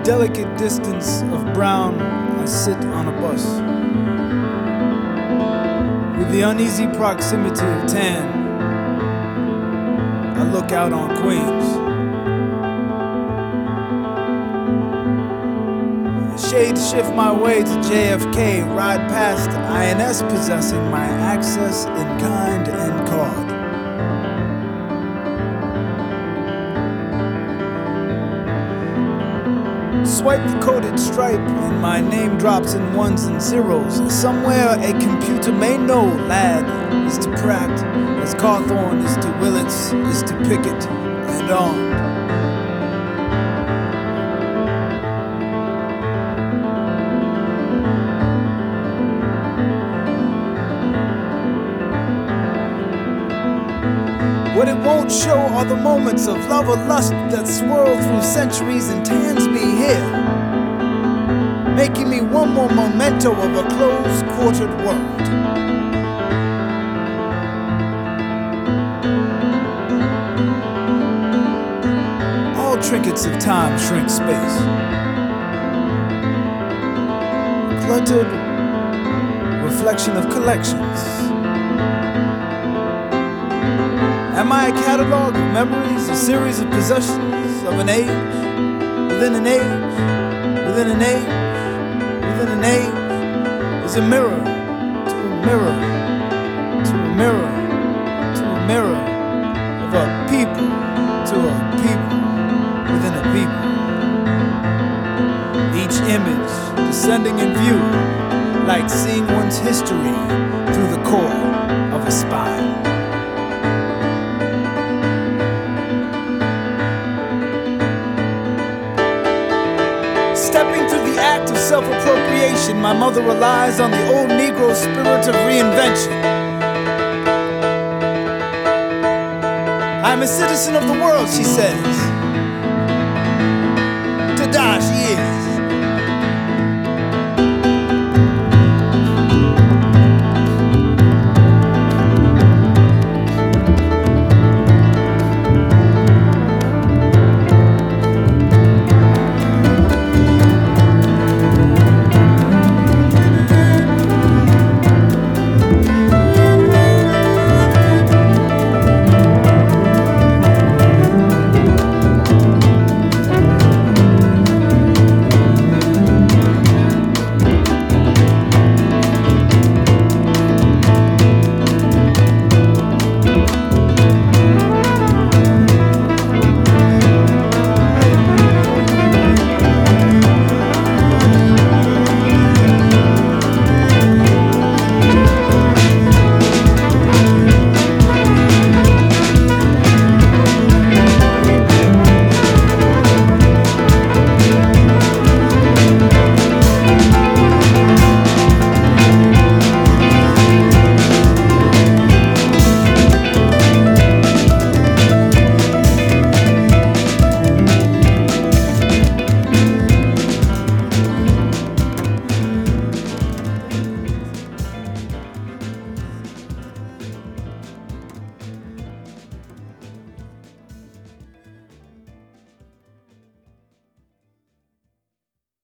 delicate distance of brown, I sit on a bus. With the uneasy proximity of tan, I look out on Queens. Shade shift my way to JFK, ride past INS possessing my access in kind and card. Swipe the coded stripe and my name drops in ones and zeros. Somewhere a computer may know Ladd is to Pratt, as Cawthorn is to Willits, is to Pickett, and on. What it won't show are the moments of love or lust that swirl through centuries and tans me here, making me one more memento of a close-quartered world. All trinkets of time shrink space. Cluttered reflection of collections. Am I a catalog of memories, a series of possessions of an age, within an age, within an age, within an age? Is a mirror to a mirror, to a mirror, to a mirror of a people to a people within a people. Each image descending in view, like seeing one's history through the core of a spine. Stepping through the act of self-appropriation, my mother relies on the old Negro spirit of reinvention. I'm a citizen of the world, she says. To die, she